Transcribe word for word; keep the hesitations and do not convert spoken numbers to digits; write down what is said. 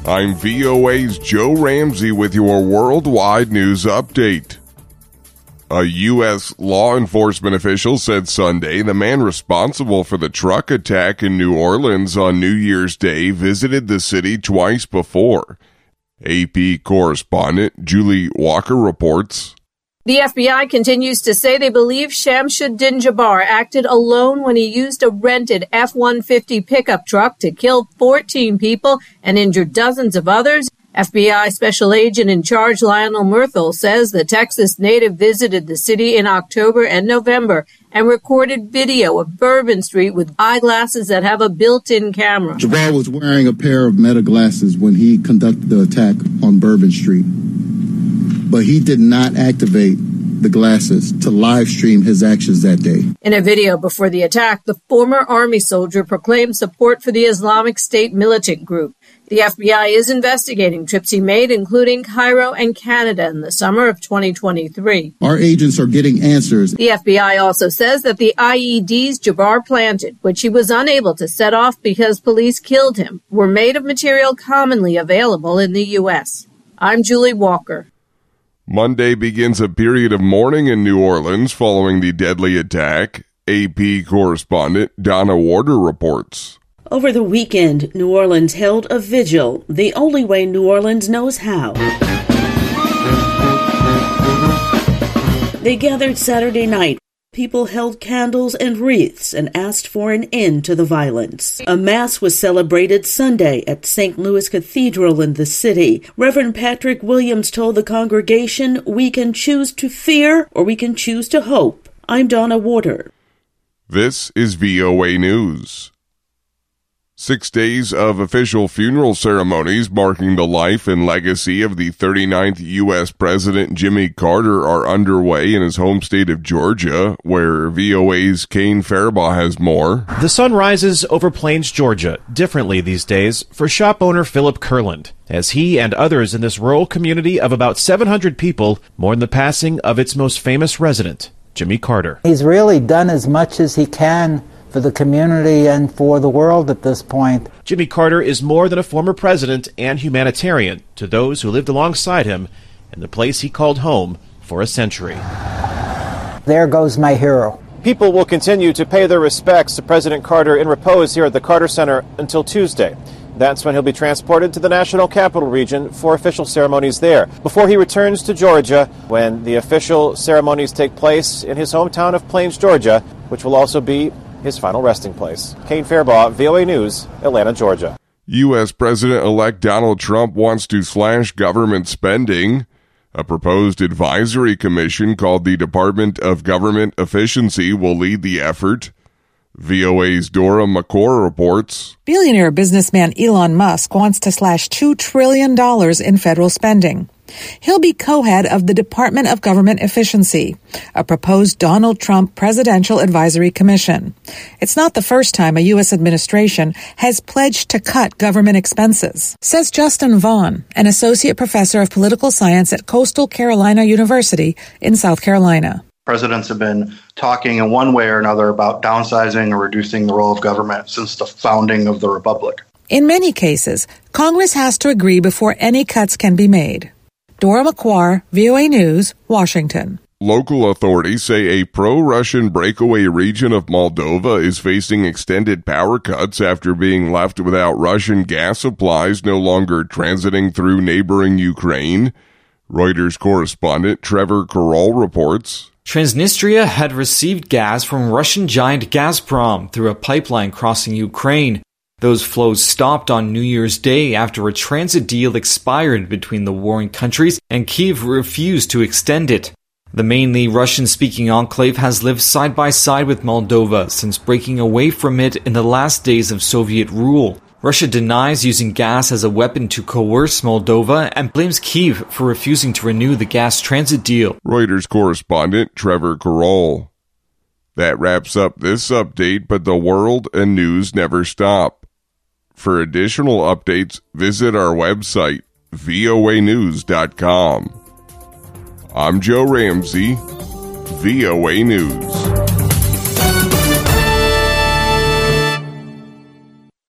I'm V O A's Joe Ramsey with your worldwide news update. A U S law enforcement official said Sunday the man responsible for the truck attack in New Orleans on New Year's Day visited the city twice before. A P correspondent Julie Walker reports. The F B I continues to say they believe Shamsuddin Jabbar acted alone when he used a rented F one fifty pickup truck to kill fourteen people and injure dozens of others. F B I Special Agent in Charge Lionel Murthel says the Texas native visited the city in October and November and recorded video of Bourbon Street with eyeglasses that have a built-in camera. Jabbar was wearing a pair of Meta glasses when he conducted the attack on Bourbon Street, but he did not activate the glasses to live stream his actions that day. In a video before the attack, the former Army soldier proclaimed support for the Islamic State militant group. The F B I is investigating trips he made, including Cairo and Canada in the summer of twenty twenty-three. Our agents are getting answers. The F B I also says that the I E Ds Jabbar planted, which he was unable to set off because police killed him, were made of material commonly available in the U S. I'm Julie Walker. Monday begins a period of mourning in New Orleans following the deadly attack. A P correspondent Donna Warder reports. Over the weekend, New Orleans held a vigil, the only way New Orleans knows how. They gathered Saturday night. People held candles and wreaths and asked for an end to the violence. A mass was celebrated Sunday at Saint Louis Cathedral in the city. Reverend Patrick Williams told the congregation, "We can choose to fear or we can choose to hope." I'm Donna Warder. This is V O A News. Six days of official funeral ceremonies marking the life and legacy of the thirty-ninth U S President Jimmy Carter are underway in his home state of Georgia, where V O A's Kane Faribaugh has more. The sun rises over Plains, Georgia, differently these days for shop owner Philip Kurland, as he and others in this rural community of about seven hundred people mourn the passing of its most famous resident, Jimmy Carter. He's really done as much as he can for the community and for the world at this point. Jimmy Carter is more than a former president and humanitarian to those who lived alongside him in the place he called home for a century. There goes my hero. People will continue to pay their respects to President Carter in repose here at the Carter Center until Tuesday. That's when he'll be transported to the National Capital Region for official ceremonies there, before he returns to Georgia when the official ceremonies take place in his hometown of Plains, Georgia, which will also be his final resting place. Kane Faribaugh, V O A News, Atlanta, Georgia. U S President-elect Donald Trump wants to slash government spending. A proposed advisory commission called the Department of Government Efficiency will lead the effort. V O A's Dora McCord reports. Billionaire businessman Elon Musk wants to slash two trillion dollars in federal spending. He'll be co-head of the Department of Government Efficiency, a proposed Donald Trump Presidential Advisory Commission. It's not the first time a U S administration has pledged to cut government expenses, says Justin Vaughn, an associate professor of political science at Coastal Carolina University in South Carolina. Presidents have been talking in one way or another about downsizing or reducing the role of government since the founding of the republic. In many cases, Congress has to agree before any cuts can be made. Dora McCord, V O A News, Washington. Local authorities say a pro-Russian breakaway region of Moldova is facing extended power cuts after being left without Russian gas supplies no longer transiting through neighboring Ukraine. Reuters correspondent Trevor Carroll reports. Transnistria had received gas from Russian giant Gazprom through a pipeline crossing Ukraine. Those flows stopped on New Year's Day after a transit deal expired between the warring countries and Kyiv refused to extend it. The mainly Russian-speaking enclave has lived side by side with Moldova since breaking away from it in the last days of Soviet rule. Russia denies using gas as a weapon to coerce Moldova and blames Kyiv for refusing to renew the gas transit deal. Reuters correspondent Trevor Carroll. That wraps up this update, but the world and news never stop. For additional updates, visit our website, V O A news dot com. I'm Joe Ramsey, V O A News.